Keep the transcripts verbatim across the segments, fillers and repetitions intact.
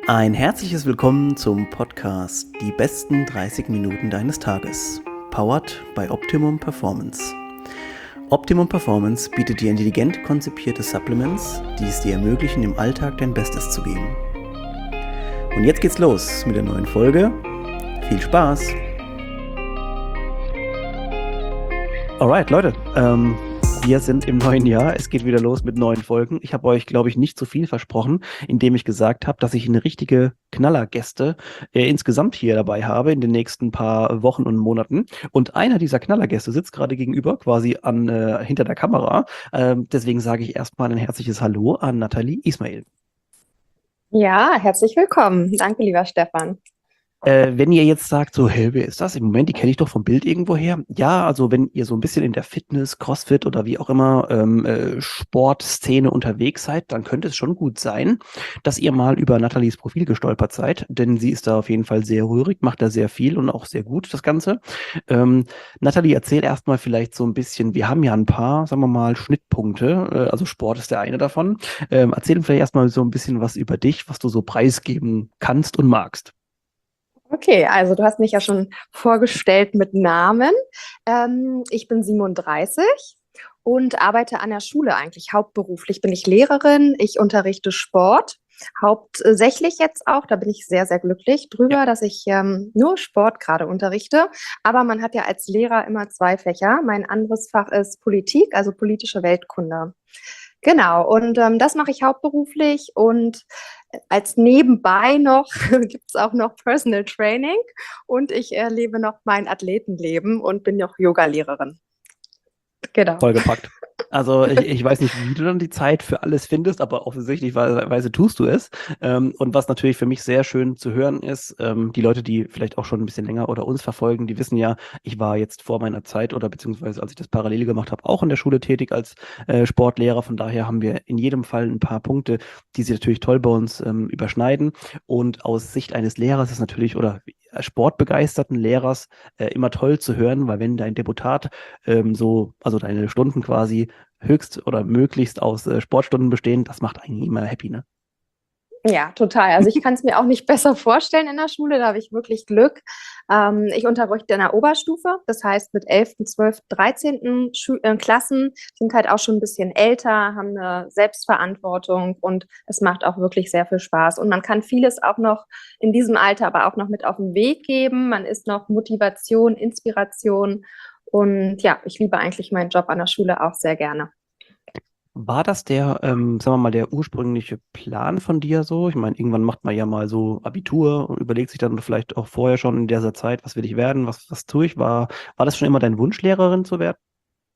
Ein herzliches Willkommen zum Podcast Die besten dreißig Minuten deines Tages, powered by Optimum Performance. Optimum Performance bietet dir intelligent konzipierte Supplements, die es dir ermöglichen, im Alltag dein Bestes zu geben. Und jetzt geht's los mit der neuen Folge. Viel Spaß! Alright, Leute, ähm, wir sind im neuen Jahr. Es geht wieder los mit neuen Folgen. Ich habe euch, glaube ich, nicht zu viel versprochen, indem ich gesagt habe, dass ich eine richtige Knallergäste äh, insgesamt hier dabei habe in den nächsten paar Wochen und Monaten. Und einer dieser Knallergäste sitzt gerade gegenüber, quasi an äh, hinter der Kamera. Ähm, deswegen sage ich erstmal ein herzliches Hallo an Nathalie Ismail. Ja, herzlich willkommen. Danke, lieber Stefan. Äh, wenn ihr jetzt sagt, so, hey, wer ist das? Im Moment, die kenne ich doch vom Bild irgendwo her. Ja, also wenn ihr so ein bisschen in der Fitness, Crossfit oder wie auch immer ähm, äh, Sportszene unterwegs seid, dann könnte es schon gut sein, dass ihr mal über Nathalies Profil gestolpert seid, denn sie ist da auf jeden Fall sehr rührig, macht da sehr viel und auch sehr gut das Ganze. Ähm, Nathalie, erzähl erstmal vielleicht so ein bisschen, wir haben ja ein paar, sagen wir mal, Schnittpunkte, äh, also Sport ist der eine davon. Ähm, erzähl vielleicht erstmal so ein bisschen was über dich, was du so preisgeben kannst und magst. Okay, also du hast mich ja schon vorgestellt mit Namen. Ähm, ich bin siebenunddreißig und arbeite an der Schule eigentlich. Hauptberuflich bin ich Lehrerin. Ich unterrichte Sport. Hauptsächlich jetzt auch, da bin ich sehr, sehr glücklich Ja. drüber, dass ich ähm, nur Sport gerade unterrichte. Aber man hat ja als Lehrer immer zwei Fächer. Mein anderes Fach ist Politik, also politische Weltkunde. Genau, und ähm, das mache ich hauptberuflich und als nebenbei noch gibt es auch noch Personal Training und ich erlebe noch mein Athletenleben und bin noch Yogalehrerin. Genau. Vollgepackt. Also ich, ich weiß nicht, wie du dann die Zeit für alles findest, aber offensichtlich weise tust du es. Ähm, und was natürlich für mich sehr schön zu hören ist, ähm, die Leute, die vielleicht auch schon ein bisschen länger oder uns verfolgen, die wissen ja, ich war jetzt vor meiner Zeit oder beziehungsweise als ich das parallel gemacht habe, auch in der Schule tätig als äh, Sportlehrer. Von daher haben wir in jedem Fall ein paar Punkte, die sich natürlich toll bei uns ähm, überschneiden. Und aus Sicht eines Lehrers ist natürlich, oder sportbegeisterten Lehrers äh, immer toll zu hören, weil wenn dein Deputat ähm, so, also deine Stunden quasi höchst oder möglichst aus äh, Sportstunden bestehen, das macht eigentlich immer happy, ne? Ja, total. Also ich kann es mir auch nicht besser vorstellen in der Schule, da habe ich wirklich Glück. Ähm, ich unterrichte in der Oberstufe, das heißt mit elften, zwölften, dreizehnten. Schu äh, Klassen sind halt auch schon ein bisschen älter, haben eine Selbstverantwortung und es macht auch wirklich sehr viel Spaß. Und man kann vieles auch noch in diesem Alter aber auch noch mit auf den Weg geben. Man ist noch Motivation, Inspiration und ja, ich liebe eigentlich meinen Job an der Schule auch sehr gerne. War das der, ähm, sagen wir mal, der ursprüngliche Plan von dir so? Ich meine, irgendwann macht man ja mal so Abitur und überlegt sich dann vielleicht auch vorher schon in dieser Zeit, was will ich werden, was, was tue ich? War, war das schon immer dein Wunsch, Lehrerin zu werden?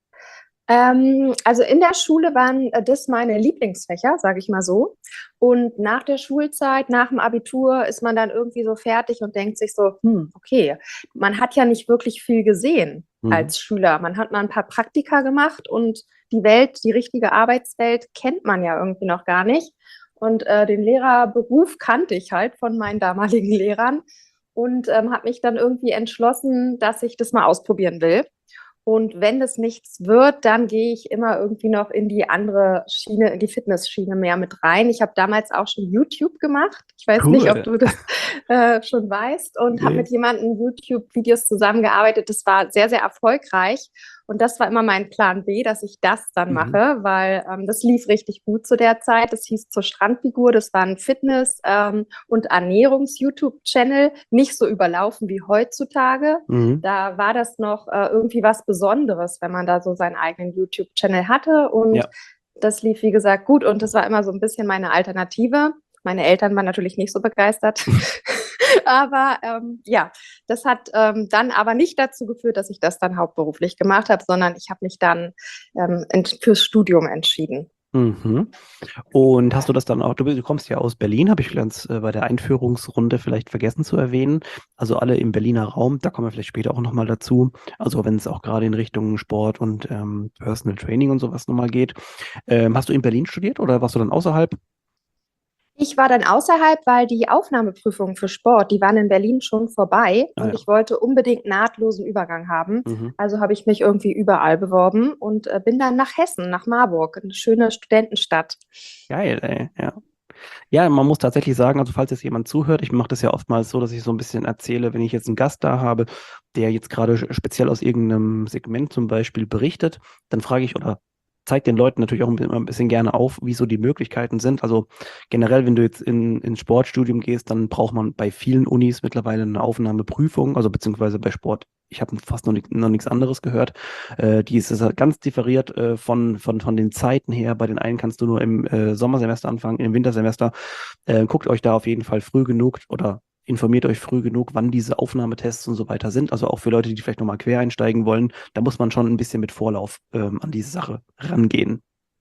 Ähm, also in der Schule waren äh, das meine Lieblingsfächer, sage ich mal so. Und nach der Schulzeit, nach dem Abitur, ist man dann irgendwie so fertig und denkt sich so, hm, okay, man hat ja nicht wirklich viel gesehen Mhm. als Schüler. Man hat mal ein paar Praktika gemacht und die Welt, die richtige Arbeitswelt kennt man ja irgendwie noch gar nicht. Und äh, den Lehrerberuf kannte ich halt von meinen damaligen Lehrern und ähm, habe mich dann irgendwie entschlossen, dass ich das mal ausprobieren will. Und wenn das nichts wird, dann gehe ich immer irgendwie noch in die andere Schiene, in die Fitnessschiene mehr mit rein. Ich habe damals auch schon YouTube gemacht. Ich weiß nicht, ob Cool. du das äh, schon weißt und habe Nee. mit jemandem YouTube-Videos zusammengearbeitet. Das war sehr, sehr erfolgreich. Und das war immer mein Plan B, dass ich das dann Mhm. mache, weil ähm, das lief richtig gut zu der Zeit. Das hieß zur Strandfigur. Das war ein Fitness- ähm, und Ernährungs-YouTube-Channel. Nicht so überlaufen wie heutzutage. Mhm. Da war das noch äh, irgendwie was Besonderes, wenn man da so seinen eigenen YouTube-Channel hatte. Und Ja. das lief, wie gesagt, gut. Und das war immer so ein bisschen meine Alternative. Meine Eltern waren natürlich nicht so begeistert. Aber ähm, ja, das hat ähm, dann aber nicht dazu geführt, dass ich das dann hauptberuflich gemacht habe, sondern ich habe mich dann ähm, fürs Studium entschieden. Mhm. Und hast du das dann auch, du, du kommst ja aus Berlin, habe ich ganz äh, bei der Einführungsrunde vielleicht vergessen zu erwähnen. Also alle im Berliner Raum, da kommen wir vielleicht später auch nochmal dazu. Also wenn es auch gerade in Richtung Sport und ähm, Personal Training und sowas nochmal geht. Ähm, hast du in Berlin studiert oder warst du dann außerhalb? Ich war dann außerhalb, weil die Aufnahmeprüfungen für Sport, die waren in Berlin schon vorbei Ah und ja. ich wollte unbedingt nahtlosen Übergang haben. Mhm. Also habe ich mich irgendwie überall beworben und äh, bin dann nach Hessen, nach Marburg, eine schöne Studentenstadt. Geil, ey, ja. Ja, man muss tatsächlich sagen, also falls jetzt jemand zuhört, ich mache das ja oftmals so, dass ich so ein bisschen erzähle, wenn ich jetzt einen Gast da habe, der jetzt gerade speziell aus irgendeinem Segment zum Beispiel berichtet, dann frage ich oder zeige den Leuten natürlich auch ein bisschen, ein bisschen gerne auf, wie so die Möglichkeiten sind. Also generell, wenn du jetzt in, ins Sportstudium gehst, dann braucht man bei vielen Unis mittlerweile eine Aufnahmeprüfung, also beziehungsweise bei Sport. Ich habe fast noch, nicht, noch nichts anderes gehört. Äh, die ist, ist halt ganz differiert äh, von, von, von den Zeiten her. Bei den einen kannst du nur im äh, Sommersemester anfangen, im Wintersemester. Äh, guckt euch da auf jeden Fall früh genug oder informiert euch früh genug, wann diese Aufnahmetests und so weiter sind. Also auch für Leute, die vielleicht nochmal quer einsteigen wollen, da muss man schon ein bisschen mit Vorlauf ähm, an diese Sache rangehen.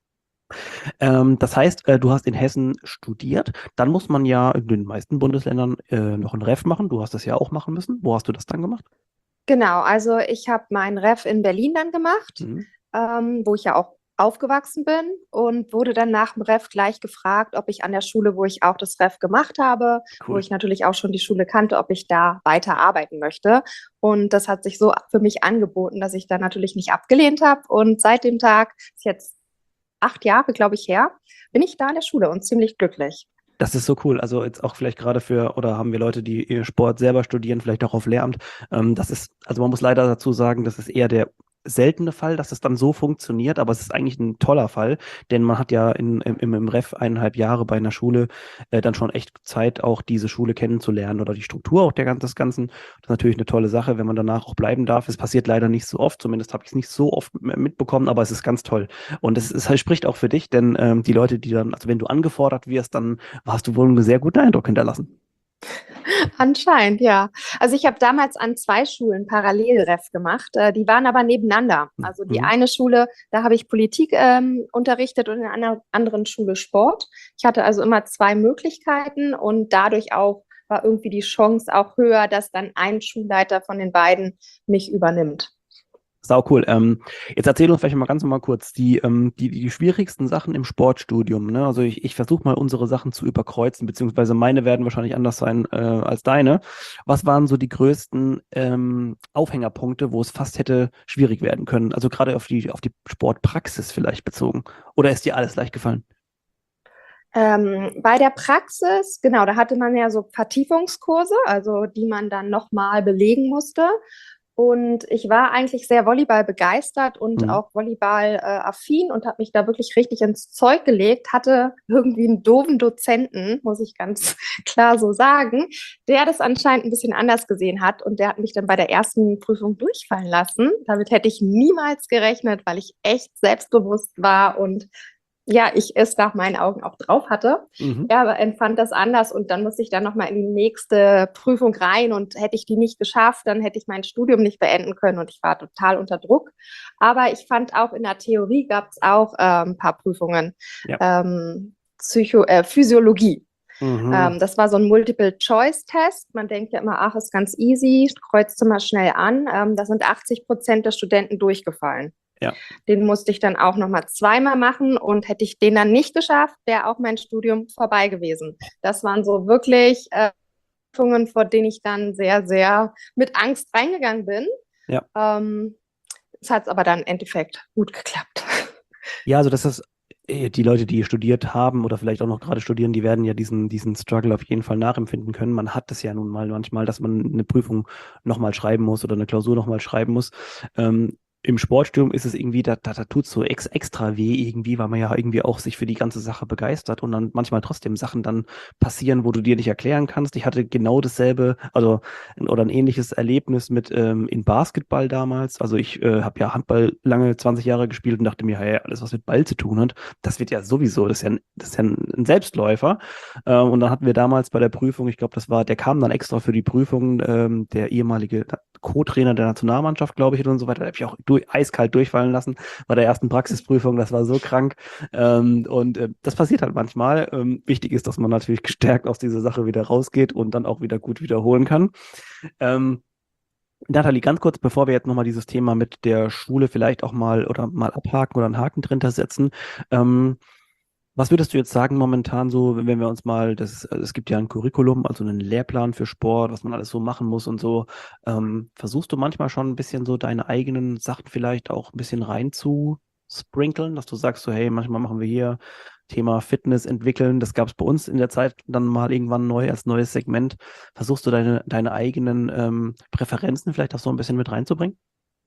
Ähm, das heißt, äh, du hast in Hessen studiert, dann muss man ja in den meisten Bundesländern äh, noch ein Ref machen. Du hast das ja auch machen müssen. Wo hast du das dann gemacht? Genau, also ich habe meinen Ref in Berlin dann gemacht, Mhm. ähm, wo ich ja auch aufgewachsen bin und wurde dann nach dem Ref gleich gefragt, ob ich an der Schule, wo ich auch das Ref gemacht habe, wo Cool. ich natürlich auch schon die Schule kannte, ob ich da weiter arbeiten möchte. Und das hat sich so für mich angeboten, dass ich da natürlich nicht abgelehnt habe. Und seit dem Tag, ist jetzt acht Jahre, glaube ich, her, bin ich da an der Schule und ziemlich glücklich. Das ist so cool. Also jetzt auch vielleicht gerade für, oder haben wir Leute, die ihr Sport selber studieren, vielleicht auch auf Lehramt. Ähm, das ist, also man muss leider dazu sagen, das ist eher der seltene Fall, dass es dann so funktioniert, aber es ist eigentlich ein toller Fall, denn man hat ja in, im, im Ref eineinhalb Jahre bei einer Schule äh, dann schon echt Zeit, auch diese Schule kennenzulernen oder die Struktur auch der, gan- des Ganzen. Das ist natürlich eine tolle Sache, wenn man danach auch bleiben darf. Es passiert leider nicht so oft, zumindest habe ich es nicht so oft m- mitbekommen, aber es ist ganz toll. Und es, es spricht auch für dich, denn ähm, die Leute, die dann, also wenn du angefordert wirst, dann hast du wohl einen sehr guten Eindruck hinterlassen. Anscheinend, ja. Also ich habe damals an zwei Schulen Parallelref gemacht. Äh, die waren aber nebeneinander. Also die Mhm. eine Schule, da habe ich Politik ähm, unterrichtet und in einer anderen Schule Sport. Ich hatte also immer zwei Möglichkeiten und dadurch auch war irgendwie die Chance auch höher, dass dann ein Schulleiter von den beiden mich übernimmt. Sau cool. Ähm, jetzt erzähl uns vielleicht mal ganz mal kurz die, ähm, die, die schwierigsten Sachen im Sportstudium. Ne? Also ich, ich versuche mal unsere Sachen zu überkreuzen, beziehungsweise meine werden wahrscheinlich anders sein äh, als deine. Was waren so die größten ähm, Aufhängerpunkte, wo es fast hätte schwierig werden können? Also gerade auf die, auf die Sportpraxis vielleicht bezogen. Oder ist dir alles leicht gefallen? Ähm, bei der Praxis, genau, da hatte man ja so Vertiefungskurse, also die man dann nochmal belegen musste. Und ich war eigentlich sehr Volleyball begeistert und Mhm. auch Volleyball äh, affin und habe mich da wirklich richtig ins Zeug gelegt, hatte irgendwie einen doofen Dozenten, muss ich ganz klar so sagen, der das anscheinend ein bisschen anders gesehen hat und der hat mich dann bei der ersten Prüfung durchfallen lassen. Damit hätte ich niemals gerechnet, weil ich echt selbstbewusst war und ja, ich es nach meinen Augen auch drauf hatte. Mhm. Er aber empfand das anders und dann musste ich dann nochmal in die nächste Prüfung rein und hätte ich die nicht geschafft, dann hätte ich mein Studium nicht beenden können und ich war total unter Druck. Aber ich fand auch in der Theorie gab es auch ähm, ein paar Prüfungen. Ja. Ähm, Psycho, äh, Physiologie. Mhm. Ähm, das war so ein Multiple-Choice-Test. Man denkt ja immer, ach, ist ganz easy, kreuzt du mal schnell an. Ähm, da sind achtzig Prozent der Studenten durchgefallen. Ja. Den musste ich dann auch nochmal zweimal machen und hätte ich den dann nicht geschafft, wäre auch mein Studium vorbei gewesen. Das waren so wirklich äh, Prüfungen, vor denen ich dann sehr, sehr mit Angst reingegangen bin. Ja. Ähm, Es hat aber dann im Endeffekt gut geklappt. Ja, also das ist äh, die Leute, die studiert haben oder vielleicht auch noch gerade studieren, die werden ja diesen, diesen Struggle auf jeden Fall nachempfinden können. Man hat es ja nun mal manchmal, dass man eine Prüfung nochmal schreiben muss oder eine Klausur nochmal schreiben muss. Ähm, Im Sportstudium ist es irgendwie, da, da, da tut es so ex, extra weh irgendwie, weil man ja irgendwie auch sich für die ganze Sache begeistert und dann manchmal trotzdem Sachen dann passieren, wo du dir nicht erklären kannst. Ich hatte genau dasselbe, also oder ein ähnliches Erlebnis mit ähm, in Basketball damals. Also ich äh, habe ja Handball lange zwanzig Jahre gespielt und dachte mir, hey, alles, was mit Ball zu tun hat, das wird ja sowieso, das ist ja ein, das ist ja ein, ein Selbstläufer. Ähm, und dann hatten wir damals bei der Prüfung, ich glaube, das war, der kam dann extra für die Prüfung, ähm, der ehemalige Co-Trainer der Nationalmannschaft, glaube ich, und so weiter. Da habe ich auch durch, eiskalt durchfallen lassen bei der ersten Praxisprüfung. Das war so krank. Ähm, und äh, das passiert halt manchmal. Ähm, wichtig ist, dass man natürlich gestärkt aus dieser Sache wieder rausgeht und dann auch wieder gut wiederholen kann. Ähm, Nathalie, ganz kurz, bevor wir jetzt nochmal dieses Thema mit der Schule vielleicht auch mal oder mal abhaken oder einen Haken drunter setzen. Ähm, Was würdest du jetzt sagen momentan so, wenn wir uns mal, das, es gibt ja ein Curriculum, also einen Lehrplan für Sport, was man alles so machen muss und so. Ähm, versuchst du manchmal schon ein bisschen so deine eigenen Sachen vielleicht auch ein bisschen rein zu sprinkeln, dass du sagst so, hey, manchmal machen wir hier Thema Fitness entwickeln. Das gab es bei uns in der Zeit dann mal irgendwann neu als neues Segment. Versuchst du deine, deine eigenen ähm, Präferenzen vielleicht auch so ein bisschen mit reinzubringen?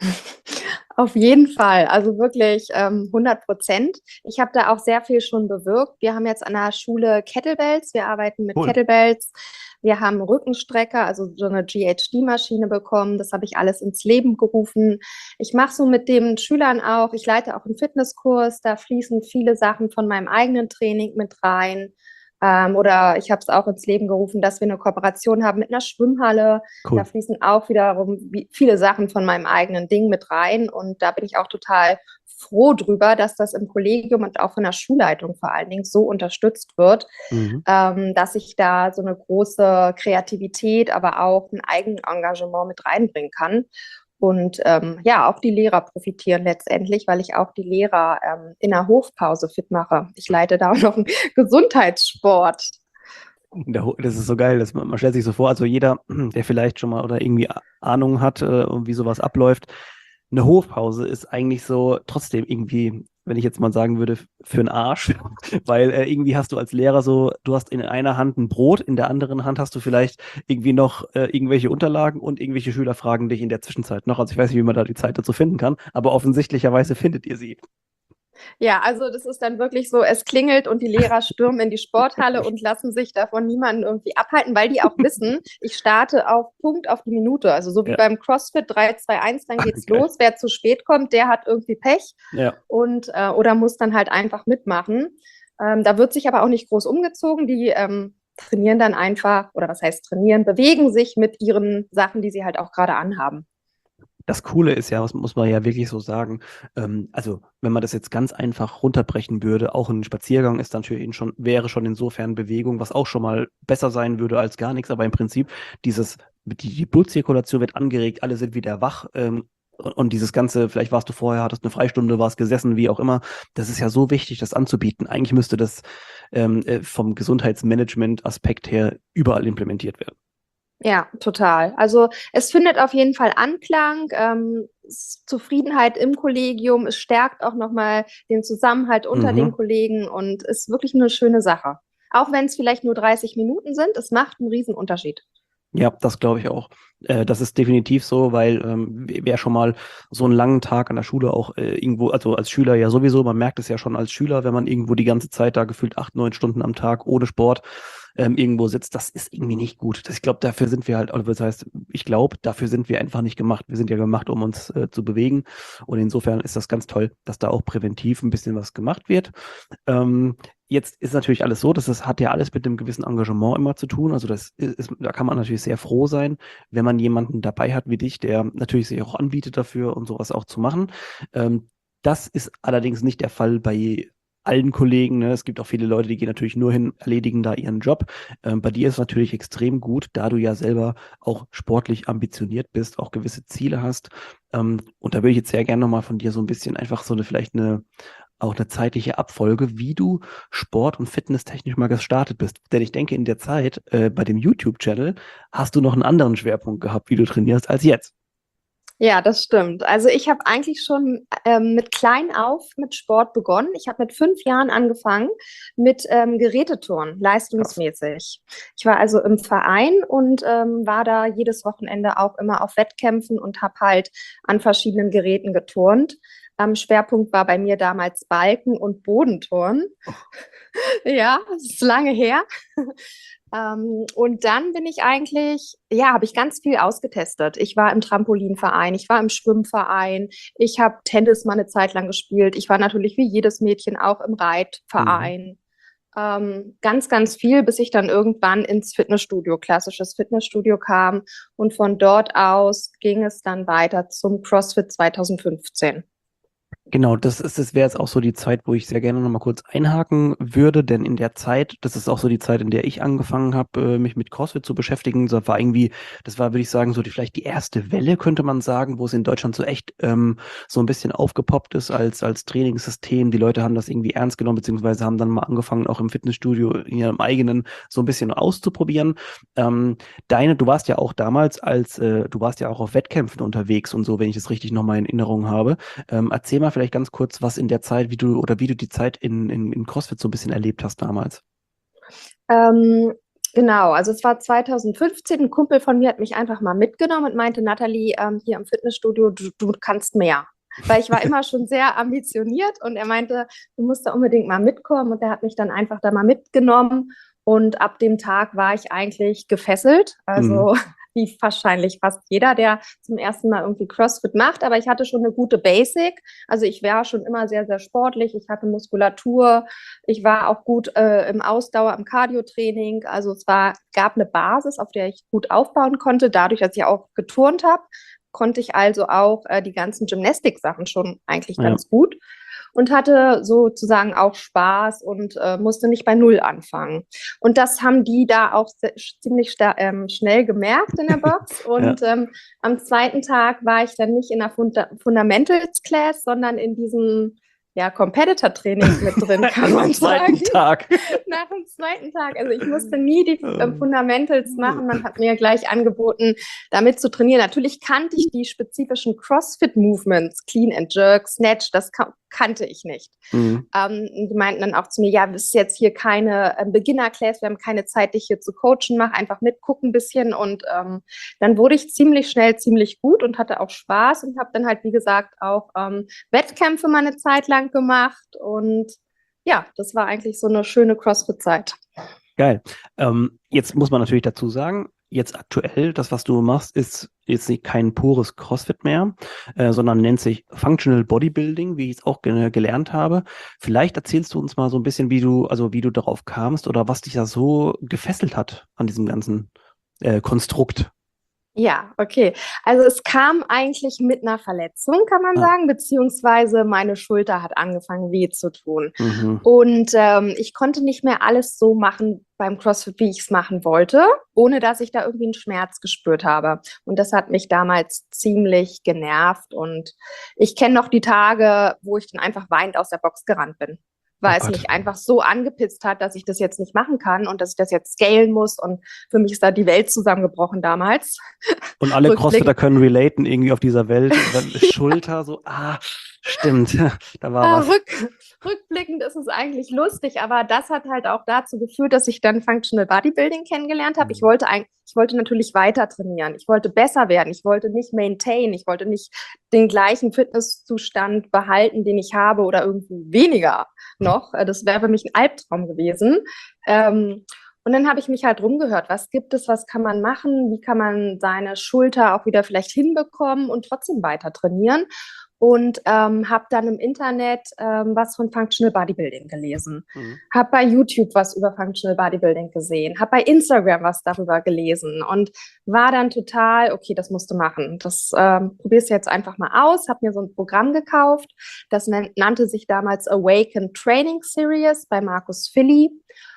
Auf jeden Fall, also wirklich ähm, hundert Prozent. Ich habe da auch sehr viel schon bewirkt. Wir haben jetzt an der Schule Kettlebells, wir arbeiten mit Cool. Kettlebells. Wir haben Rückenstrecker, also so eine G H D-Maschine bekommen. Das habe ich alles ins Leben gerufen. Ich mache so mit den Schülern auch, ich leite auch einen Fitnesskurs, da fließen viele Sachen von meinem eigenen Training mit rein. Ähm, oder ich habe es auch ins Leben gerufen, dass wir eine Kooperation haben mit einer Schwimmhalle. Da Cool. fließen auch wiederum wie- viele Sachen von meinem eigenen Ding mit rein. Und da bin ich auch total froh drüber, dass das im Kollegium und auch von der Schulleitung vor allen Dingen so unterstützt wird, Mhm. ähm, dass ich da so eine große Kreativität, aber auch ein Eigenengagement mit reinbringen kann. Und ähm, ja, auch die Lehrer profitieren letztendlich, weil ich auch die Lehrer ähm, in der Hofpause fit mache. Ich leite da auch noch einen Gesundheitssport. Der Ho- Das ist so geil, dass man, man stellt sich so vor, also jeder, der vielleicht schon mal oder irgendwie A- Ahnung hat, äh, wie sowas abläuft, eine Hofpause ist eigentlich so trotzdem irgendwie, wenn ich jetzt mal sagen würde, für einen Arsch, weil äh, irgendwie hast du als Lehrer so, du hast in einer Hand ein Brot, in der anderen Hand hast du vielleicht irgendwie noch äh, irgendwelche Unterlagen und irgendwelche Schüler fragen dich in der Zwischenzeit noch. Also ich weiß nicht, wie man da die Zeit dazu finden kann, aber offensichtlicherweise findet ihr sie. Ja, also das ist dann wirklich so, es klingelt und die Lehrer stürmen in die Sporthalle und lassen sich davon niemanden irgendwie abhalten, weil die auch wissen, ich starte auf Punkt auf die Minute. Also so wie Ja, beim CrossFit drei, zwei, eins, dann geht's geil. los. Wer zu spät kommt, der hat irgendwie Pech Ja. und äh, oder muss dann halt einfach mitmachen. Ähm, da wird sich aber auch nicht groß umgezogen. Die ähm, trainieren dann einfach, oder was heißt trainieren, bewegen sich mit ihren Sachen, die sie halt auch gerade anhaben. Das Coole ist ja, das muss man ja wirklich so sagen, ähm, also wenn man das jetzt ganz einfach runterbrechen würde, auch ein Spaziergang ist dann für ihn schon, wäre schon insofern Bewegung, was auch schon mal besser sein würde als gar nichts, aber im Prinzip dieses, die, die Blutzirkulation wird angeregt, alle sind wieder wach, ähm, und und dieses Ganze, vielleicht warst du vorher, hattest eine Freistunde, warst gesessen, wie auch immer, das ist ja so wichtig, das anzubieten. Eigentlich müsste das ähm, äh, vom Gesundheitsmanagement-Aspekt her überall implementiert werden. Ja, total. Also es findet auf jeden Fall Anklang, ähm, s- Zufriedenheit im Kollegium, es stärkt auch nochmal den Zusammenhalt unter den Mhm. Kollegen und ist wirklich eine schöne Sache. Auch wenn es vielleicht nur dreißig Minuten sind, es macht einen riesen Unterschied. Ja, das glaube ich auch. Äh, das ist definitiv so, weil ähm, wer schon mal so einen langen Tag an der Schule auch äh, irgendwo, also als Schüler ja sowieso, man merkt es ja schon als Schüler, wenn man irgendwo die ganze Zeit da gefühlt acht, neun Stunden am Tag ohne Sport ähm, irgendwo sitzt, das ist irgendwie nicht gut. Das, ich glaube, dafür sind wir halt, oder das heißt, ich glaube, dafür sind wir einfach nicht gemacht. Wir sind ja gemacht, um uns äh, zu bewegen. Und insofern ist das ganz toll, dass da auch präventiv ein bisschen was gemacht wird. Ähm, Jetzt ist natürlich alles so, dass das hat ja alles mit einem gewissen Engagement immer zu tun. Also das ist, da kann man natürlich sehr froh sein, wenn man jemanden dabei hat wie dich, der natürlich sich auch anbietet dafür und sowas auch zu machen. Ähm, Das ist allerdings nicht der Fall bei allen Kollegen. Ne? Es gibt auch viele Leute, die gehen natürlich nur hin, erledigen da ihren Job. Ähm, bei dir ist es natürlich extrem gut, da du ja selber auch sportlich ambitioniert bist, auch gewisse Ziele hast. Ähm, und da würde ich jetzt sehr gerne nochmal von dir so ein bisschen einfach so eine vielleicht eine auch eine zeitliche Abfolge, wie du Sport- und Fitnesstechnisch mal gestartet bist. Denn ich denke, in der Zeit äh, bei dem YouTube-Channel hast du noch einen anderen Schwerpunkt gehabt, wie du trainierst, als jetzt. Ja, das stimmt. Also ich habe eigentlich schon ähm, mit klein auf mit Sport begonnen. Ich habe mit fünf Jahren angefangen mit ähm, Geräteturnen, Krass. leistungsmäßig. Ich war also im Verein und ähm, war da jedes Wochenende auch immer auf Wettkämpfen und habe halt an verschiedenen Geräten geturnt. Ähm, Schwerpunkt war bei mir damals Balken- und Bodenturnen. Ja, das ist lange her. Ähm, und dann bin ich eigentlich, ja, habe ich ganz viel ausgetestet. Ich war im Trampolinverein, ich war im Schwimmverein, ich habe Tennis mal eine Zeit lang gespielt. Ich war natürlich wie jedes Mädchen auch im Mhm. Reitverein. Ähm, ganz, ganz viel, bis ich dann irgendwann ins Fitnessstudio, klassisches Fitnessstudio kam. Und von dort aus ging es dann weiter zum CrossFit zwanzig fünfzehn. Genau, das ist, das wäre jetzt auch so die Zeit, wo ich sehr gerne noch mal kurz einhaken würde, denn in der Zeit, das ist auch so die Zeit, in der ich angefangen habe, äh, mich mit CrossFit zu beschäftigen. Das war irgendwie, das war, würde ich sagen, so die vielleicht die erste Welle, könnte man sagen, wo es in Deutschland so echt ähm, so ein bisschen aufgepoppt ist als als Trainingssystem. Die Leute haben das irgendwie ernst genommen, beziehungsweise haben dann mal angefangen, auch im Fitnessstudio in ihrem eigenen so ein bisschen auszuprobieren. Ähm, Deine, du warst ja auch damals als, äh, du warst ja auch auf Wettkämpfen unterwegs und so, wenn ich das richtig noch mal in Erinnerung habe. Ähm, erzähl mal vielleicht ganz kurz, was in der Zeit, wie du oder wie du die Zeit in, in, in CrossFit so ein bisschen erlebt hast damals. Ähm, genau, also es war zwanzig fünfzehn, ein Kumpel von mir hat mich einfach mal mitgenommen und meinte, Nathalie, ähm, hier im Fitnessstudio, du, du kannst mehr. Weil ich war immer schon sehr ambitioniert und er meinte, du musst da unbedingt mal mitkommen und er hat mich dann einfach da mal mitgenommen und ab dem Tag war ich eigentlich gefesselt, Mhm. also wie wahrscheinlich fast jeder, der zum ersten Mal irgendwie CrossFit macht, aber ich hatte schon eine gute Basic, also ich war schon immer sehr, sehr sportlich, ich hatte Muskulatur, ich war auch gut äh, im Ausdauer, im Cardio-Training, also es war, gab eine Basis, auf der ich gut aufbauen konnte, dadurch, dass ich auch geturnt habe, konnte ich also auch äh, die ganzen Gymnastik-Sachen schon eigentlich Ja. ganz gut und hatte sozusagen auch Spaß und äh, musste nicht bei Null anfangen. Und das haben die da auch se- ziemlich ähm, schnell gemerkt in der Box. Ja. Und ähm, am zweiten Tag war ich dann nicht in der Funda Fundamentals Class, sondern in diesem ja, Competitor-Training mit drin, kann man Am zweiten sagen. Tag. Nach dem zweiten Tag. Also ich musste nie die äh, Ähm, Fundamentals machen. Man hat mir gleich angeboten, damit zu trainieren. Natürlich kannte ich die spezifischen CrossFit-Movements, Clean and Jerk, Snatch, das kan kannte ich nicht. mhm. Ähm, die meinten dann auch zu mir, ja, das ist jetzt hier keine äh, Beginner-Class, wir haben keine Zeit, dich hier zu coachen, mach einfach mit, guck ein bisschen. Und ähm, dann wurde ich ziemlich schnell ziemlich gut und hatte auch Spaß und habe dann halt, wie gesagt, auch ähm, Wettkämpfe mal eine Zeit lang gemacht. Und ja, das war eigentlich so eine schöne CrossFit-Zeit. Geil. Ähm, jetzt muss man natürlich dazu sagen, jetzt aktuell, das, was du machst, ist jetzt nicht kein pures CrossFit mehr, äh, sondern nennt sich Functional Bodybuilding, wie ich es auch ge gelernt habe. Vielleicht erzählst du uns mal so ein bisschen, wie du, also wie du darauf kamst oder was dich da so gefesselt hat an diesem ganzen äh, Konstrukt. Ja, okay. Also es kam eigentlich mit einer Verletzung, kann man Ah, sagen, beziehungsweise meine Schulter hat angefangen weh zu tun. mhm, Und ähm, ich konnte nicht mehr alles so machen beim CrossFit, wie ich es machen wollte, ohne dass ich da irgendwie einen Schmerz gespürt habe. Und das hat mich damals ziemlich genervt. Und ich kenne noch die Tage, wo ich dann einfach weinend aus der Box gerannt bin, oh weil es Gott. mich einfach so angepisst hat, dass ich das jetzt nicht machen kann und dass ich das jetzt scalen muss. Und für mich ist da die Welt zusammengebrochen damals. Und alle Crossfitter Rückblick. können relaten irgendwie auf dieser Welt. Dann Schulter, so, ah, stimmt, da war Äh, was. rück, rückblickend ist es eigentlich lustig, aber das hat halt auch dazu geführt, dass ich dann Functional Bodybuilding kennengelernt habe. Ich Mhm. wollte eigentlich, ich wollte natürlich weiter trainieren. Ich wollte besser werden. Ich wollte nicht maintain. Ich wollte nicht den gleichen Fitnesszustand behalten, den ich habe oder irgendwie weniger noch. Äh, Das wäre für mich ein Albtraum gewesen. Ähm, und dann habe ich mich halt rumgehört, was gibt es, was kann man machen, wie kann man seine Schulter auch wieder vielleicht hinbekommen und trotzdem weiter trainieren und ähm, habe dann im Internet ähm, was von Functional Bodybuilding gelesen, Mhm. habe bei YouTube was über Functional Bodybuilding gesehen, habe bei Instagram was darüber gelesen und war dann total, okay, das musst du machen. Das ähm, probierst du jetzt einfach mal aus, habe mir so ein Programm gekauft, das nan nannte sich damals Awaken Training Series bei Markus Philly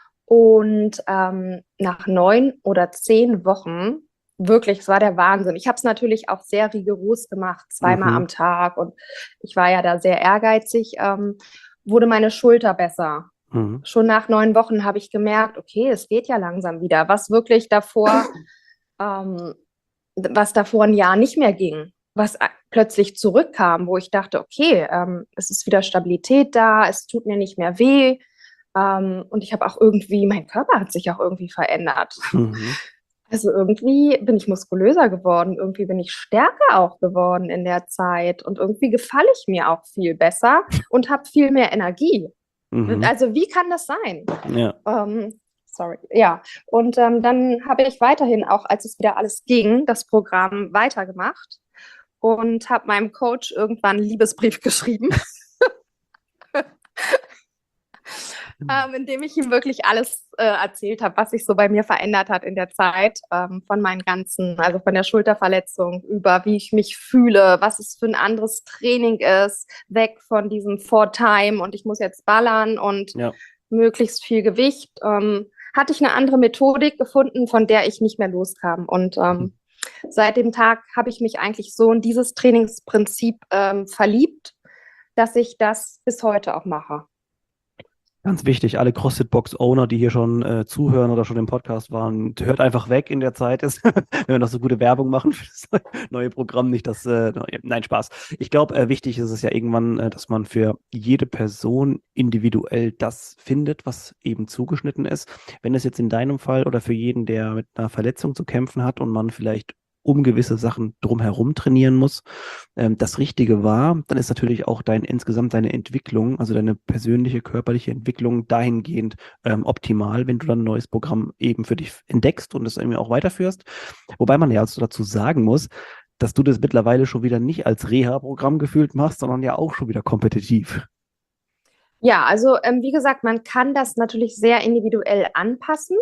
und ähm, nach neun oder zehn Wochen, wirklich, es war der Wahnsinn. Ich habe es natürlich auch sehr rigoros gemacht, zweimal Mhm. am Tag. Und ich war ja da sehr ehrgeizig, ähm, wurde meine Schulter besser. Mhm. Schon nach neun Wochen habe ich gemerkt, okay, es geht ja langsam wieder. Was wirklich davor, ähm, was davor ein Jahr nicht mehr ging, was plötzlich zurückkam, wo ich dachte, okay, ähm, es ist wieder Stabilität da, es tut mir nicht mehr weh. Ähm, und ich habe auch irgendwie, mein Körper hat sich auch irgendwie verändert. Mhm. Also irgendwie bin ich muskulöser geworden, irgendwie bin ich stärker auch geworden in der Zeit und irgendwie gefalle ich mir auch viel besser und habe viel mehr Energie. Mhm. Also wie kann das sein? Ja. Ähm, sorry, ja. Und ähm, dann habe ich weiterhin, auch als es wieder alles ging, das Programm weitergemacht und habe meinem Coach irgendwann einen Liebesbrief geschrieben. ähm, in dem ich ihm wirklich alles äh, erzählt habe, was sich so bei mir verändert hat in der Zeit, ähm, von meinen ganzen, also von der Schulterverletzung über, wie ich mich fühle, was es für ein anderes Training ist, weg von diesem For-Time und ich muss jetzt ballern und Ja. möglichst viel Gewicht. Ähm, hatte ich eine andere Methodik gefunden, von der ich nicht mehr loskam. Und ähm, seit dem Tag habe ich mich eigentlich so in dieses Trainingsprinzip ähm, verliebt, dass ich das bis heute auch mache. Ganz wichtig, alle CrossFit-Box-Owner, die hier schon äh, zuhören oder schon im Podcast waren, hört einfach weg in der Zeit, ist, wenn wir noch so gute Werbung machen für das neue Programm. Nicht das, äh, neue- nein, Spaß. Ich glaube, äh, wichtig ist es ja irgendwann, äh, dass man für jede Person individuell das findet, was eben zugeschnitten ist. Wenn es jetzt in deinem Fall oder für jeden, der mit einer Verletzung zu kämpfen hat und man vielleicht um gewisse Sachen drumherum trainieren muss, ähm, das Richtige war, dann ist natürlich auch dein insgesamt deine Entwicklung, also deine persönliche körperliche Entwicklung dahingehend ähm, optimal, wenn du dann ein neues Programm eben für dich entdeckst und es irgendwie auch weiterführst. Wobei man ja also dazu sagen muss, dass du das mittlerweile schon wieder nicht als Reha-Programm gefühlt machst, sondern ja auch schon wieder kompetitiv. Ja, also ähm, wie gesagt, man kann das natürlich sehr individuell anpassen.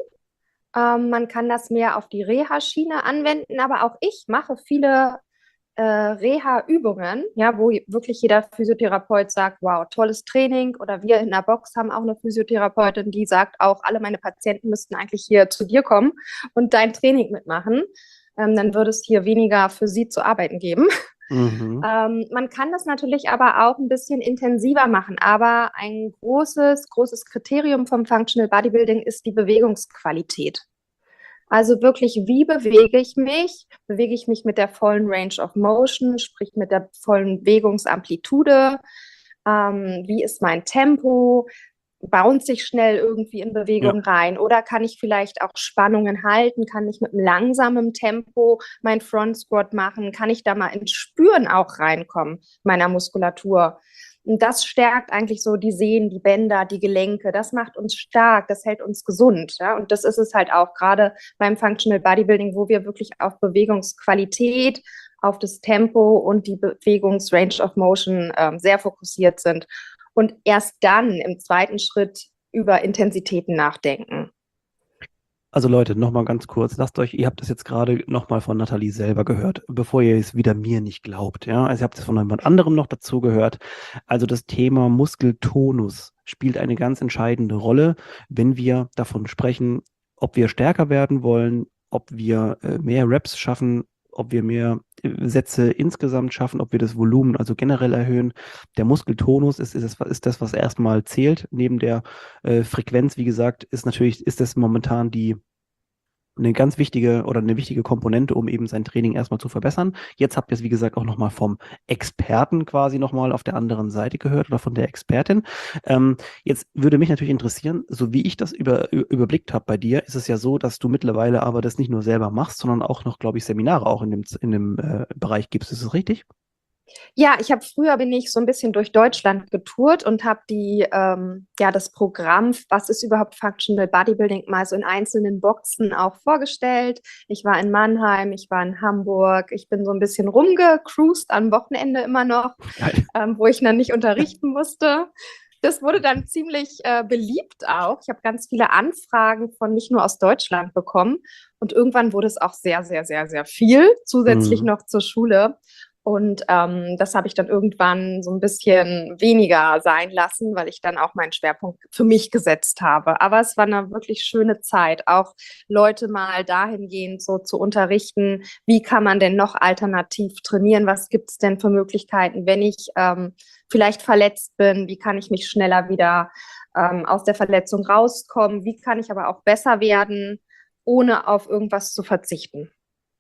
Ähm, man kann das mehr auf die Reha-Schiene anwenden, aber auch ich mache viele äh, Reha-Übungen, ja, wo wirklich jeder Physiotherapeut sagt, wow, tolles Training. Oder wir in der Box haben auch eine Physiotherapeutin, die sagt auch, alle meine Patienten müssten eigentlich hier zu dir kommen und dein Training mitmachen. Ähm, dann würde es hier weniger für sie zu arbeiten geben. Mhm. Ähm, man kann das natürlich aber auch ein bisschen intensiver machen, aber ein großes, großes Kriterium vom Functional Bodybuilding ist die Bewegungsqualität. Also wirklich, wie bewege ich mich? Bewege ich mich mit der vollen Range of Motion, sprich mit der vollen Bewegungsamplitude? Ähm, wie ist mein Tempo? Bounce ich schnell irgendwie in Ja. Bewegung rein? Oder kann ich vielleicht auch Spannungen halten? Kann ich mit einem langsamen Tempo mein Front Squat machen? Kann ich da mal ins Spüren auch reinkommen, meiner Muskulatur? Und das stärkt eigentlich so die Sehnen, die Bänder, die Gelenke. Das macht uns stark, das hält uns gesund. Ja? Und das ist es halt auch gerade beim Functional Bodybuilding, wo wir wirklich auf Bewegungsqualität, auf das Tempo und die Bewegungs-Range of Motion ähm, sehr fokussiert sind. Und erst dann im zweiten Schritt über Intensitäten nachdenken. Also Leute, nochmal ganz kurz, lasst euch, ihr habt das jetzt gerade nochmal von Nathalie selber gehört, bevor ihr es wieder mir nicht glaubt, ja. Also ihr habt es von jemand anderem noch dazu gehört. Also das Thema Muskeltonus spielt eine ganz entscheidende Rolle, wenn wir davon sprechen, ob wir stärker werden wollen, ob wir äh, mehr Reps schaffen, ob wir mehr äh, Sätze insgesamt schaffen, ob wir das Volumen also generell erhöhen. Der Muskeltonus ist, ist, das, ist das, was erstmal zählt. Neben der äh, Frequenz, wie gesagt, ist natürlich, ist das momentan die eine ganz wichtige oder eine wichtige Komponente, um eben sein Training erstmal zu verbessern. Jetzt habt ihr es, wie gesagt, auch nochmal vom Experten quasi nochmal auf der anderen Seite gehört oder von der Expertin. Ähm, jetzt würde mich natürlich interessieren, so wie ich das über, überblickt habe bei dir, ist es ja so, dass du mittlerweile aber das nicht nur selber machst, sondern auch noch, glaube ich, Seminare auch in dem, in dem äh, Bereich gibst. Ist das richtig? Ja, ich habe früher bin ich so ein bisschen durch Deutschland getourt und habe die ähm, ja das Programm, was ist überhaupt Functional Bodybuilding, mal so in einzelnen Boxen auch vorgestellt. Ich war in Mannheim, ich war in Hamburg, ich bin so ein bisschen rumgecruised am Wochenende immer noch, Geil. ähm, wo ich dann nicht unterrichten musste. Das wurde dann ziemlich äh, beliebt auch. Ich habe ganz viele Anfragen von nicht nur aus Deutschland bekommen. Und irgendwann wurde es auch sehr, sehr, sehr, sehr viel, zusätzlich Mhm. noch zur Schule. Und ähm, das habe ich dann irgendwann so ein bisschen weniger sein lassen, weil ich dann auch meinen Schwerpunkt für mich gesetzt habe. Aber es war eine wirklich schöne Zeit, auch Leute mal dahingehend so zu unterrichten, wie kann man denn noch alternativ trainieren, was gibt es denn für Möglichkeiten, wenn ich ähm, vielleicht verletzt bin, wie kann ich mich schneller wieder ähm, aus der Verletzung rauskommen, wie kann ich aber auch besser werden, ohne auf irgendwas zu verzichten.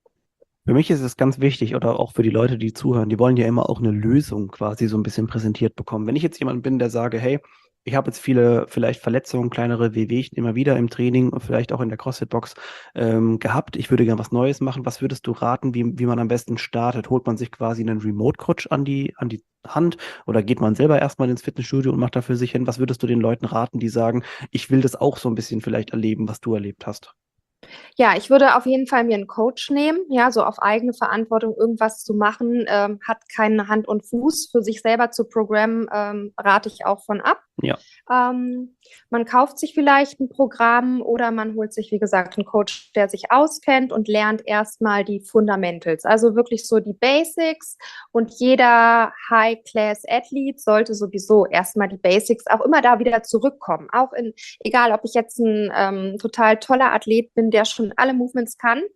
Für mich ist es ganz wichtig oder auch für die Leute, die zuhören, die wollen ja immer auch eine Lösung quasi so ein bisschen präsentiert bekommen. Wenn ich jetzt jemand bin, der sage, hey, ich habe jetzt viele vielleicht Verletzungen, kleinere Wehwehchen immer wieder im Training und vielleicht auch in der CrossFit-Box ähm, gehabt. Ich würde gerne was Neues machen. Was würdest du raten, wie, wie man am besten startet? Holt man sich quasi einen Remote-Coach an die, an die Hand oder geht man selber erstmal ins Fitnessstudio und macht da für sich hin? Was würdest du den Leuten raten, die sagen, ich will das auch so ein bisschen vielleicht erleben, was du erlebt hast? Ja, ich würde auf jeden Fall mir einen Coach nehmen, ja, so auf eigene Verantwortung irgendwas zu machen, ähm, hat keine Hand und Fuß. Für sich selber zu programmen, ähm, rate ich auch von ab. Ja. Ähm, Man kauft sich vielleicht ein Programm oder man holt sich, wie gesagt, einen Coach, der sich auskennt und lernt erstmal die Fundamentals, also wirklich so die Basics. Und jeder High-Class-Athlet sollte sowieso erstmal die Basics auch immer da wieder zurückkommen. Auch in, egal ob ich jetzt ein ähm, total toller Athlet bin, der schon alle Movements kann,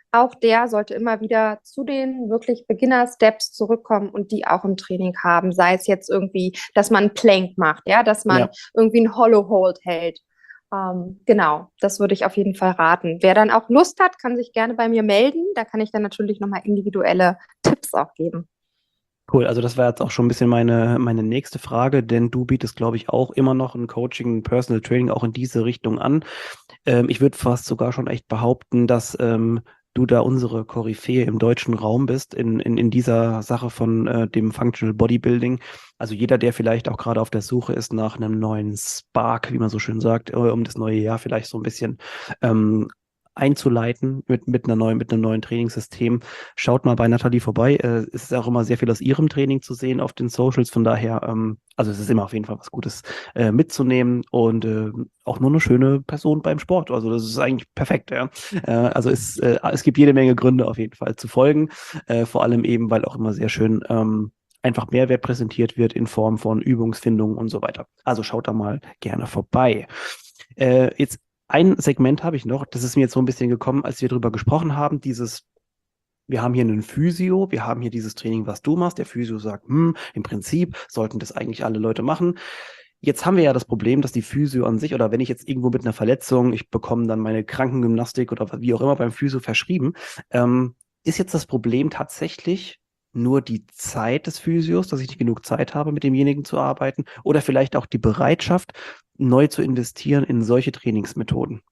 auch der sollte immer wieder zu den wirklich Beginner-Steps zurückkommen und die auch im Training haben. Sei es jetzt irgendwie, dass man Plank macht, ja, dass man Ja. irgendwie ein Hollow Hold hält. Ähm, genau, das würde ich auf jeden Fall raten. Wer dann auch Lust hat, kann sich gerne bei mir melden. Da kann ich dann natürlich nochmal individuelle Tipps auch geben. Cool, also das war jetzt auch schon ein bisschen meine, meine nächste Frage, denn du bietest, glaube ich, auch immer noch ein Coaching, ein Personal Training auch in diese Richtung an. Ähm, ich würde fast sogar schon echt behaupten, dass ähm, du da unsere Koryphäe im deutschen Raum bist, in, in, in dieser Sache von äh, dem Functional Bodybuilding. Also jeder, der vielleicht auch gerade auf der Suche ist nach einem neuen Spark, wie man so schön sagt, äh, um das neue Jahr vielleicht so ein bisschen ähm, einzuleiten mit, mit einer neuen, mit einem neuen Trainingssystem. Schaut mal bei Nathalie vorbei. Äh, es ist auch immer sehr viel aus ihrem Training zu sehen auf den Socials. Von daher, ähm, also es ist immer auf jeden Fall was Gutes äh, mitzunehmen und äh, auch nur eine schöne Person beim Sport. Also das ist eigentlich perfekt, ja. Äh, also es, äh, es gibt jede Menge Gründe auf jeden Fall zu folgen. Äh, vor allem eben, weil auch immer sehr schön ähm, einfach Mehrwert präsentiert wird in Form von Übungsfindung und so weiter. Also schaut da mal gerne vorbei. Äh, jetzt ein Segment habe ich noch, das ist mir jetzt so ein bisschen gekommen, als wir darüber gesprochen haben, dieses wir haben hier einen Physio, wir haben hier dieses Training, was du machst. Der Physio sagt, hm, im Prinzip sollten das eigentlich alle Leute machen. Jetzt haben wir ja das Problem, dass die Physio an sich, oder wenn ich jetzt irgendwo mit einer Verletzung, ich bekomme dann meine Krankengymnastik oder wie auch immer beim Physio verschrieben, ähm, ist jetzt das Problem tatsächlich nur die Zeit des Physios, dass ich nicht genug Zeit habe, mit demjenigen zu arbeiten, oder vielleicht auch die Bereitschaft, neu zu investieren in solche Trainingsmethoden?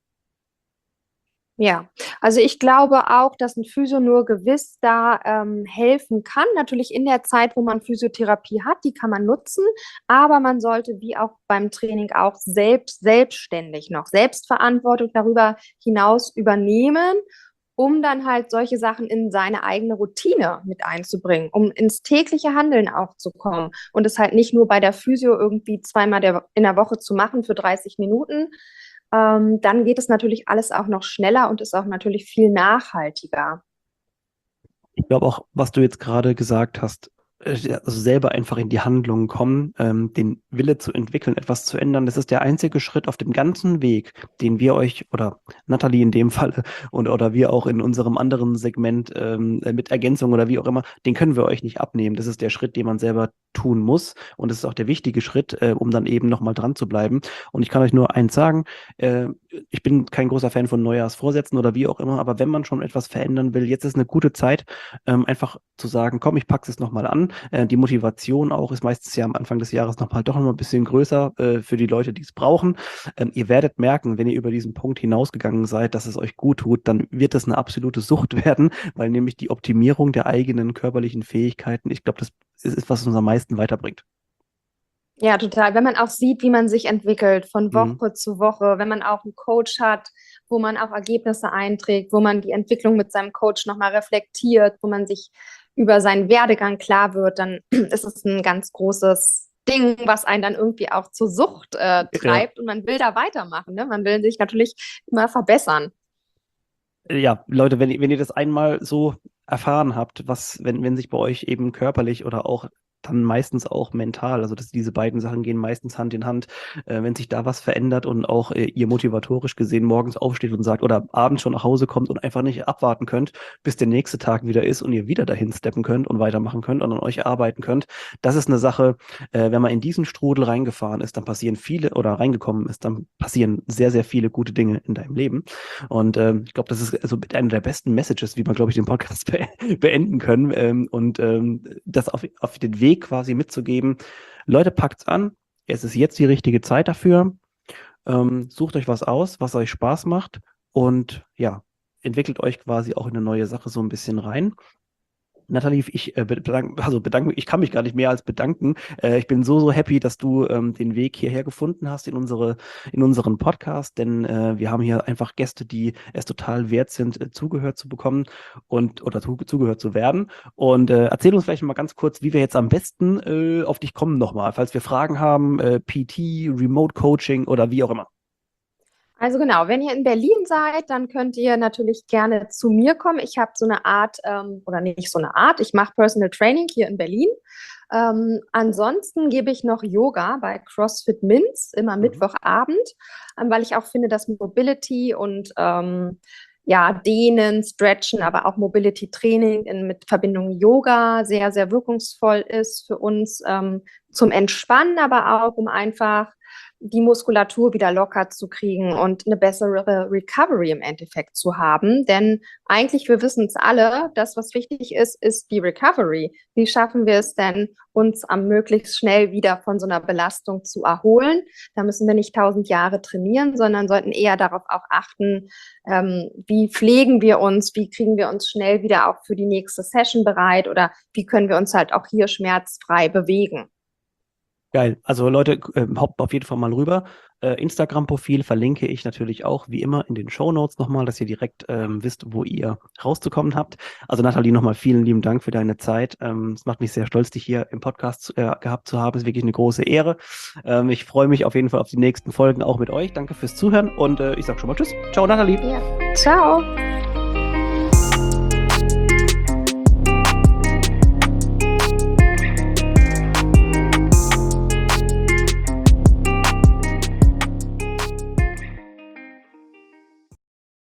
Ja, also ich glaube auch, dass ein Physio nur gewiss da ähm, helfen kann. Natürlich in der Zeit, wo man Physiotherapie hat, die kann man nutzen, aber man sollte wie auch beim Training auch selbst selbstständig noch Selbstverantwortung darüber hinaus übernehmen, um dann halt solche Sachen in seine eigene Routine mit einzubringen, um ins tägliche Handeln auch zu kommen und es halt nicht nur bei der Physio irgendwie zweimal der, in der Woche zu machen für dreißig Minuten, ähm, dann geht es natürlich alles auch noch schneller und ist auch natürlich viel nachhaltiger. Ich glaube auch, was du jetzt gerade gesagt hast, äh, also selber einfach in die Handlung kommen, ähm, den Wille zu entwickeln, etwas zu ändern, das ist der einzige Schritt auf dem ganzen Weg, den wir euch oder Nathalie in dem Falle und oder wir auch in unserem anderen Segment ähm, äh, mit Ergänzung oder wie auch immer, den können wir euch nicht abnehmen. Das ist der Schritt, den man selber tun muss und das ist auch der wichtige Schritt, äh, um dann eben nochmal dran zu bleiben. Und ich kann euch nur eins sagen, äh, ich bin kein großer Fan von Neujahrsvorsätzen oder wie auch immer, aber wenn man schon etwas verändern will, jetzt ist eine gute Zeit, ähm, einfach zu sagen, komm, ich packe es nochmal an. Äh, die Motivation auch ist meistens ja am Anfang des Jahres nochmal doch nochmal ein bisschen größer äh, für die Leute, die es brauchen. Ähm, ihr werdet merken, wenn ihr über diesen Punkt hinausgegangen seid, dass es euch gut tut, dann wird es eine absolute Sucht werden, weil nämlich die Optimierung der eigenen körperlichen Fähigkeiten, ich glaube, das ist, ist, was uns am meisten weiterbringt. Ja, total. Wenn man auch sieht, wie man sich entwickelt von Mhm. Woche zu Woche, wenn man auch einen Coach hat, wo man auch Ergebnisse einträgt, wo man die Entwicklung mit seinem Coach nochmal reflektiert, wo man sich über seinen Werdegang klar wird, dann ist es ein ganz großes Ding, was einen dann irgendwie auch zur Sucht äh, Ja. treibt und man will da weitermachen. Ne? Man will sich natürlich immer verbessern. Ja, Leute, wenn, ihr- wenn ihr das einmal so erfahren habt, was, wenn, wenn sich bei euch eben körperlich oder auch dann meistens auch mental, also dass diese beiden Sachen gehen meistens Hand in Hand, äh, wenn sich da was verändert und auch äh, ihr motivatorisch gesehen morgens aufsteht und sagt oder abends schon nach Hause kommt und einfach nicht abwarten könnt, bis der nächste Tag wieder ist und ihr wieder dahin steppen könnt und weitermachen könnt und an euch arbeiten könnt. Das ist eine Sache, äh, wenn man in diesen Strudel reingefahren ist, dann passieren viele oder reingekommen ist, dann passieren sehr, sehr viele gute Dinge in deinem Leben. Und ähm, ich glaube, das ist also mit einer der besten Messages, wie man, glaube ich, den Podcast be beenden können. Ähm, und ähm, das auf, auf den Weg quasi mitzugeben. Leute, packt's an. Es ist jetzt die richtige Zeit dafür. Ähm, sucht euch was aus, was euch Spaß macht. Und ja, entwickelt euch quasi auch in eine neue Sache so ein bisschen rein. Nathalie, ich äh, bedank, also bedanke, ich kann mich gar nicht mehr als bedanken. Äh, ich bin so, so happy, dass du ähm, den Weg hierher gefunden hast in unsere, in unseren Podcast, denn äh, wir haben hier einfach Gäste, die es total wert sind, äh, zugehört zu bekommen und oder zu, zugehört zu werden. Und äh, erzähl uns vielleicht mal ganz kurz, wie wir jetzt am besten äh, auf dich kommen nochmal, falls wir Fragen haben, äh, P T, Remote Coaching oder wie auch immer. Also genau, wenn ihr in Berlin seid, dann könnt ihr natürlich gerne zu mir kommen. Ich habe so eine Art, ähm, oder nicht so eine Art, ich mache Personal Training hier in Berlin. Ähm, ansonsten gebe ich noch Yoga bei CrossFit Minz, immer Mhm. Mittwochabend, ähm, weil ich auch finde, dass Mobility und ähm, ja, Dehnen, Stretchen, aber auch Mobility Training in, mit Verbindung Yoga sehr, sehr wirkungsvoll ist für uns ähm, zum Entspannen, aber auch um einfach die Muskulatur wieder locker zu kriegen und eine bessere Recovery im Endeffekt zu haben. Denn eigentlich, wir wissen es alle, das, was wichtig ist, ist die Recovery. Wie schaffen wir es denn, uns am möglichst schnell wieder von so einer Belastung zu erholen? Da müssen wir nicht tausend Jahre trainieren, sondern sollten eher darauf auch achten, ähm, wie pflegen wir uns, wie kriegen wir uns schnell wieder auch für die nächste Session bereit oder wie können wir uns halt auch hier schmerzfrei bewegen. Geil. Also Leute, äh, hoppt auf jeden Fall mal rüber. Äh, Instagram-Profil verlinke ich natürlich auch, wie immer, in den Shownotes nochmal, dass ihr direkt ähm, wisst, wo ihr rauszukommen habt. Also Nathalie, nochmal vielen lieben Dank für deine Zeit. Ähm, es macht mich sehr stolz, dich hier im Podcast äh, gehabt zu haben. Es ist wirklich eine große Ehre. Ähm, ich freue mich auf jeden Fall auf die nächsten Folgen auch mit euch. Danke fürs Zuhören und äh, ich sage schon mal Tschüss. Ciao, Nathalie. Ja, ciao.